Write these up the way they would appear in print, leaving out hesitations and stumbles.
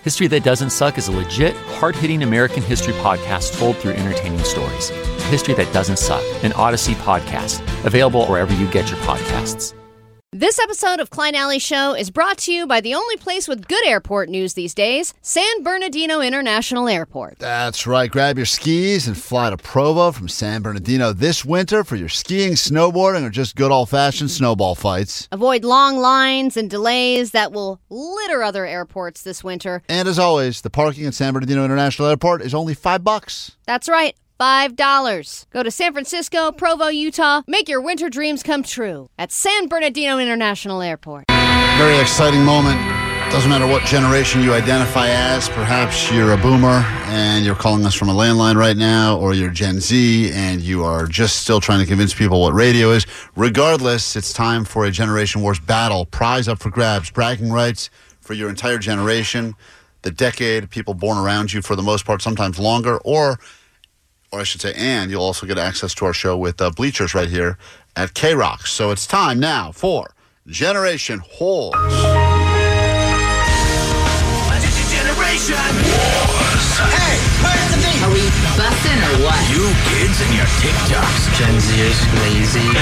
History That Doesn't Suck is a legit, hard-hitting American history podcast told through entertaining stories. History That Doesn't Suck, an Odyssey podcast, available wherever you get your podcasts. This episode of Klein Alley Show is brought to you by the only place with good airport news these days, San Bernardino International Airport. That's right. Grab your skis and fly to Provo from San Bernardino this winter for your skiing, snowboarding, or just good old-fashioned snowball fights. Avoid long lines and delays that will litter other airports this winter. And as always, the parking at San Bernardino International Airport is only $5. That's right. $5. Go to San Francisco, Provo, Utah. Make your winter dreams come true at San Bernardino International Airport. Very exciting moment. Doesn't matter what generation you identify as. Perhaps you're a boomer and you're calling us from a landline right now, or you're Gen Z and you are just still trying to convince people what radio is. Regardless, it's time for a Generation Wars battle. Prize up for grabs. Bragging rights for your entire generation. The decade, people born around you for the most part, sometimes longer, or I should say, and you'll also get access to our show with Bleachers right here at K-Rock. So it's time now for Generation Whores. Generation Wars. Hey, where's the meat? Are we busting or what? You kids and your TikToks. Gen Z is lazy.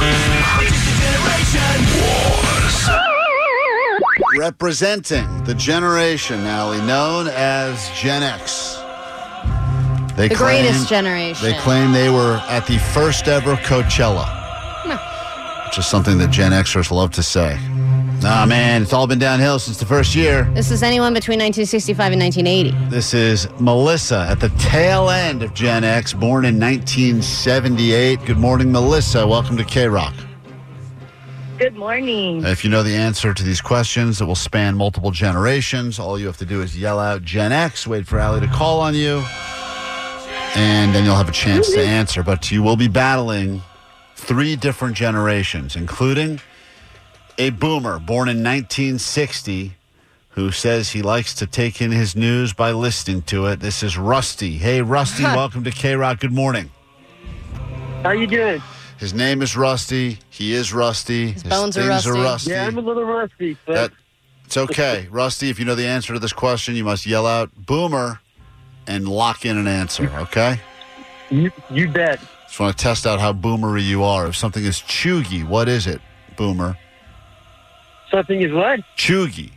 Generation Wars. Representing the generation, Allie, known as Gen X. The greatest generation. They claim they were at the first ever Coachella, which is something that Gen Xers love to say. Nah, man, it's all been downhill since the first year. This is anyone between 1965 and 1980. This is Melissa at the tail end of Gen X, born in 1978. Good morning, Melissa. Welcome to K-Rock. Good morning. If you know the answer to these questions that will span multiple generations, all you have to do is yell out Gen X, wait for Allie to call on you, and then you'll have a chance to answer. But you will be battling 3 different generations, including a boomer born in 1960 who says he likes to take in his news by listening to it. This is Rusty. Hey, Rusty, welcome to K-Rock. Good morning. How you doing? His name is Rusty. He is Rusty. His bones are things rusty. Yeah, I'm a little rusty. But It's okay. Rusty, if you know the answer to this question, you must yell out boomer and lock in an answer, okay? you bet. Just want to test out how boomery you are. If something is chuggy, what is it, boomer? Something is what? Chuggy.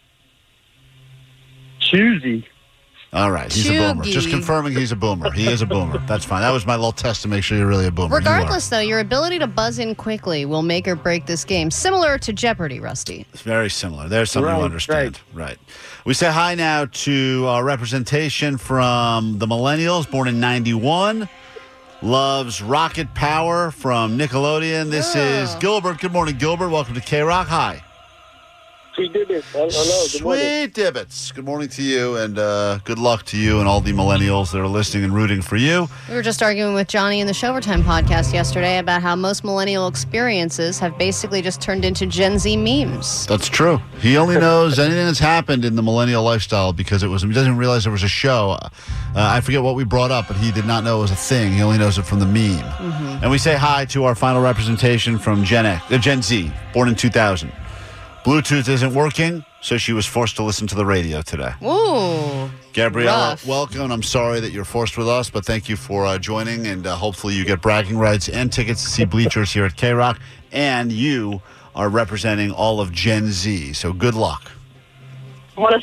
Choosy. All right, he's a boomer. Chuggy. Just confirming he's a boomer. He is a boomer. That's fine. That was my little test to make sure you're really a boomer. Regardless, though, your ability to buzz in quickly will make or break this game. Similar to Jeopardy, Rusty. It's very similar. There's something to Right, understand. Right. We say hi now to our representation from the Millennials, born in 91. Loves Rocket Power from Nickelodeon. This is Gilbert. Good morning, Gilbert. Welcome to K-Rock. Hi. Sweet Dibbits. Hello. Good morning. Sweet Dibbits. Good morning to you, and good luck to you and all the Millennials that are listening and rooting for you. We were just arguing with Johnny in the Showtime podcast yesterday about how most millennial experiences have basically just turned into Gen Z memes. That's true. He only knows anything that's happened in the millennial lifestyle because he doesn't realize there was a show. I forget what we brought up, but he did not know it was a thing. He only knows it from the meme. Mm-hmm. And we say hi to our final representation from Gen Z, born in 2000. Bluetooth isn't working, so she was forced to listen to the radio today. Ooh. Gabriella, rough. welcome. I'm sorry that you're forced with us, but thank you for joining, and hopefully you get bragging rights and tickets to see Bleachers here at K-Rock, and you are representing all of Gen Z, so good luck. Oh,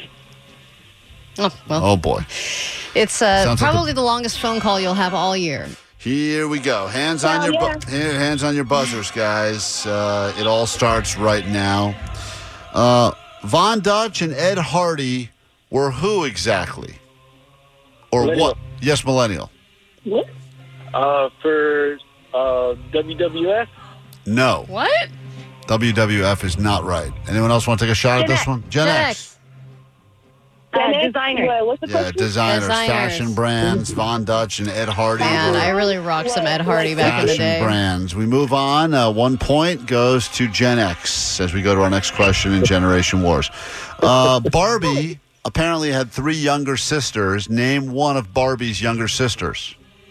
well. Oh, boy. It's probably the longest phone call you'll have all year. Here we go. Hands on your buzzers, guys. It all starts right now. Von Dutch and Ed Hardy were who exactly? Or Millennial. what? Yes, millennial. What? For WWF? No. What? WWF is not right. Anyone else want to take a shot at this one? Gen X. Designer. What's the Yeah, question? designers, Designers. fashion brands, Von Dutch and Ed Hardy. Man, were I really rocked some Ed Hardy back in the fashion day. brands. We move on. 1 point goes to Gen X as we go to our next question in Generation Wars. Barbie apparently had 3 younger sisters. Name one of Barbie's younger sisters.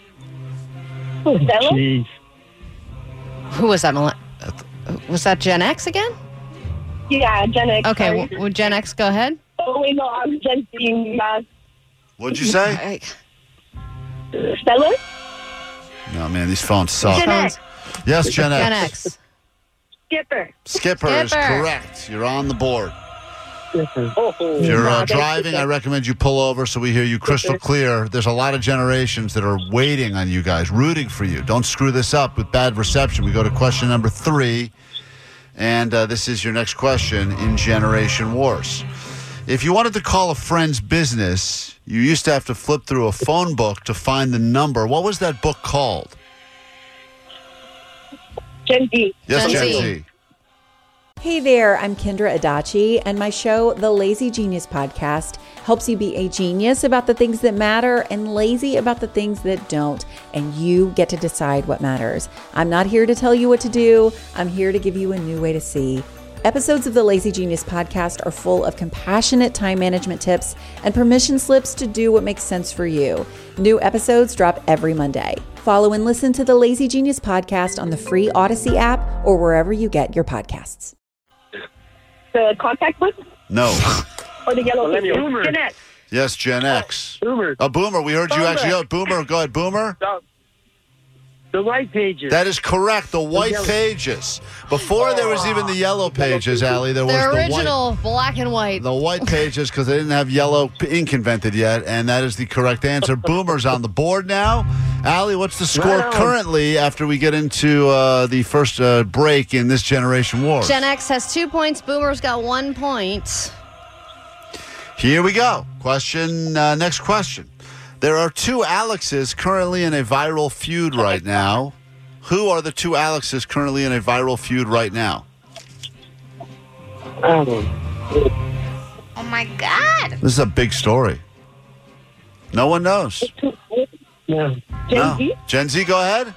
Jeez. Who was that? Was that Gen X again? Yeah, Gen X. Okay, would Gen X go ahead? Oh, wait, no, I'm Gen Z. What'd you say? Stellar? No, man, these phones suck. Gen X. Yes, Gen X. Gen X. Skipper. Skipper is correct. You're on the board. If you're driving, I recommend you pull over so we hear you crystal clear. There's a lot of generations that are waiting on you guys, rooting for you. Don't screw this up with bad reception. We go to question number 3, and this is your next question in Generation Wars. If you wanted to call a friend's business, you used to have to flip through a phone book to find the number. What was that book called? Gen Z. Yes, Gen Gen Z. Z. Hey there, I'm Kendra Adachi, and my show, The Lazy Genius Podcast, helps you be a genius about the things that matter and lazy about the things that don't, and you get to decide what matters. I'm not here to tell you what to do. I'm here to give you a new way to see. Episodes of the Lazy Genius Podcast are full of compassionate time management tips and permission slips to do what makes sense for you. New episodes drop every Monday. Follow and listen to the Lazy Genius Podcast on the free Odyssey app or wherever you get your podcasts. The contact book? No. Or the yellow Millennial. paper? Gen X. Yes, Gen X. Boomer. Boomer. We heard you Boomer. actually. Boomer. Go ahead, Boomer. The white pages. That is correct. The white pages. Before there was even the yellow pages, Allie, there was The the original black and white. The white pages because they didn't have yellow ink invented yet, and that is the correct answer. Boomer's on the board now. Allie, what's the score Right on. currently after we get into the first break in this Generation War? Gen X has 2 points. Boomer's got 1 point. Here we go. Next question. There are 2 Alexes currently in a viral feud right now. Who are the 2 Alexes currently in a viral feud right now? Oh my God. This is a big story. No one knows. Yeah. Gen No. Z? Gen Z, go ahead.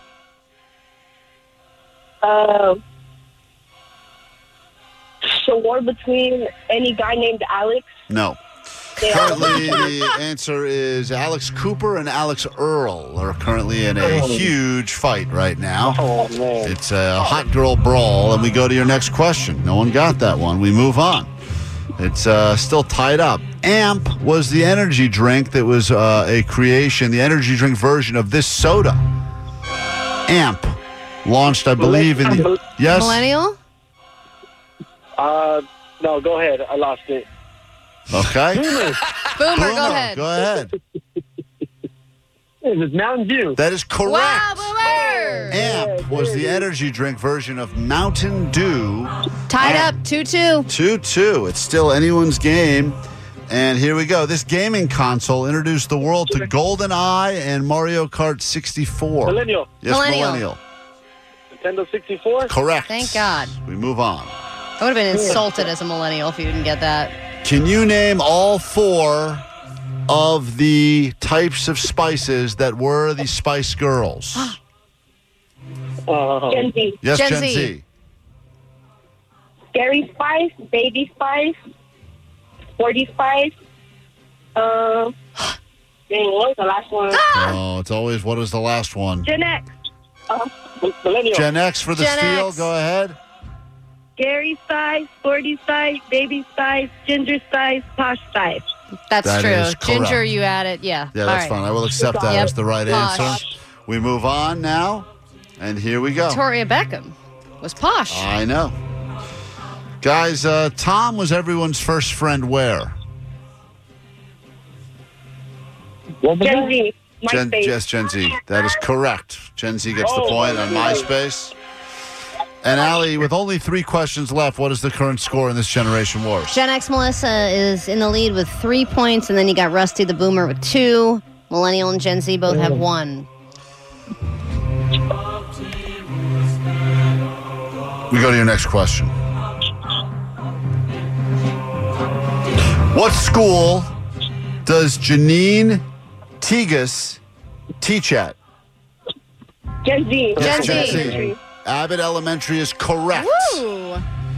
The war between any guy named Alex. No. They are. Currently, the answer is Alex Cooper and Alex Earl are currently in a huge fight right now. Oh, man. It's a hot girl brawl, and we go to your next question. No one got that one. We move on. It's still tied up. AMP was the energy drink that was a creation, the energy drink version of this soda. AMP, launched, I believe, in the... Yes? Millennial? No, go ahead. I lost it. Okay. Boomer, go ahead. Go ahead. It was Mountain Dew. That is correct. Wow, Boomer! AMP was the energy drink version of Mountain Dew. Tied up 2-2. 2-2. It's still anyone's game. And here we go. This gaming console introduced the world to GoldenEye and Mario Kart 64. Millennial. Yes, Millennial. Millennial. Nintendo 64. Correct. Thank God. We move on. I would have been insulted as a millennial if you didn't get that. Can you name all 4 of the types of spices that were the Spice Girls? Gen Z. Yes, Gen Gen Z. Z. Scary Spice. Baby Spice. Sporty Spice. Dang, what was the last one? Oh, it's always, what is the last one? Gen X. Millennial. Gen X for the Gen steal. X. Go ahead. Scary Spice. Sporty Spice. Baby Spice. Ginger Spice. Posh Spice. That's That true. is Ginger, correct. you added. Yeah. Yeah, All that's right. fine. I will accept that Yep. as the right Posh. answer. We move on now, and here we go. Victoria Beckham was posh. I know. Guys, Tom was everyone's first friend where? Gen Z. Gen, MySpace. yes, Gen Z. That is correct. Gen Z gets the point on MySpace. And Allie, with only 3 questions left, what is the current score in this Generation Wars? Gen X Melissa is in the lead with 3 points, and then you got Rusty the Boomer with 2. Millennial and Gen Z both have 1. We go to your next question. What school does Janine Tegas teach at? Gen Z. Gen Gen Z. Z. Abbott Elementary is correct. Woo!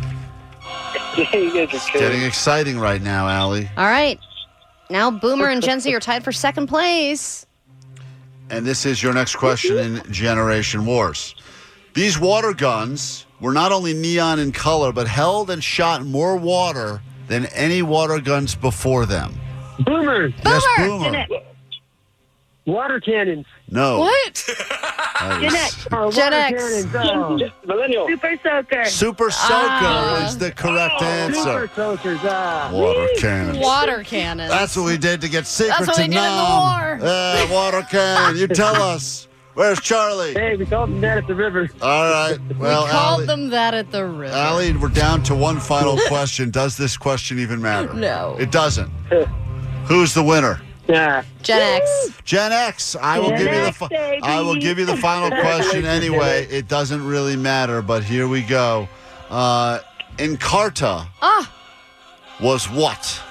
Getting exciting right now, Allie. All right. Now Boomer and Gen Z are tied for second place. And this is your next question in Generation Wars. These water guns were not only neon in color, but held and shot more water than any water guns before them. Boomers. Yes, boomer. Water cannons. No. What? Gen X. Gen X. Millennial. Super soaker. Super soaker is the correct answer. Super soakers. Water cannons. Water cannon. That's what we did to get secrets That's what we in did in the Nam. war. Water cannon. You tell us. Where's Charlie? Hey, we called them that at the river. All right. Well, Called them that at the river. Allie, we're down to one final question. Does this question even matter? No. It doesn't. Who's the winner? Yeah. Gen X. Gen X. I will give you the baby. I will give you the final question anyway. It doesn't really matter, but here we go. Encarta was what?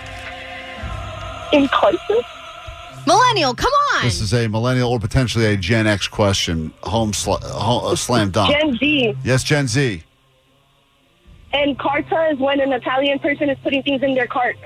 Encarta? Millennial, come on. This is a millennial or potentially a Gen X question. Slam dunk. Gen Z. Yes, Gen Z. And carta is when an Italian person is putting things in their cart.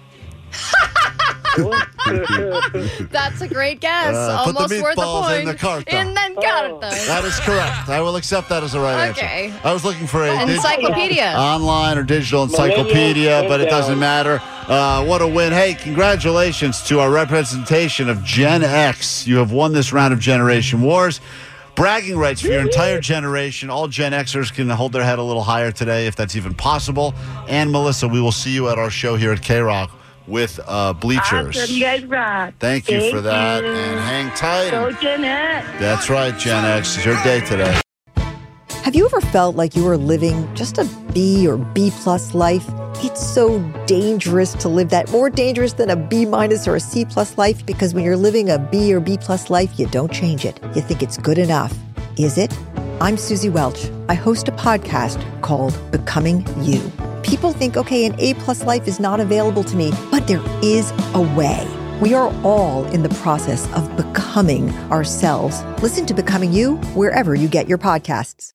That's a great guess. Put the Almost worth a meatballs point. in the carta. In the carta. That is correct. I will accept that as the right Okay. answer. I was looking for a Encyclopedia. online or digital encyclopedia, but it doesn't matter. What a win. Hey, congratulations to our representation of Gen X. You have won this round of Generation Wars. Bragging rights for your entire generation. All Gen Xers can hold their head a little higher today, if that's even possible. And Melissa, we will see you at our show here at K-Rock with bleachers. Awesome. You guys rock. Thank you for that. And hang tight. Go Gen X. That's right, Gen X. It's your day today. Have you ever felt like you were living just a B or B plus life? It's so dangerous to live that, more dangerous than a B minus or a C plus life, because when you're living a B or B plus life, you don't change it. You think it's good enough. Is it? I'm Susie Welch. I host a podcast called Becoming You. People think, okay, an A plus life is not available to me, but there is a way. We are all in the process of becoming ourselves. Listen to Becoming You wherever you get your podcasts.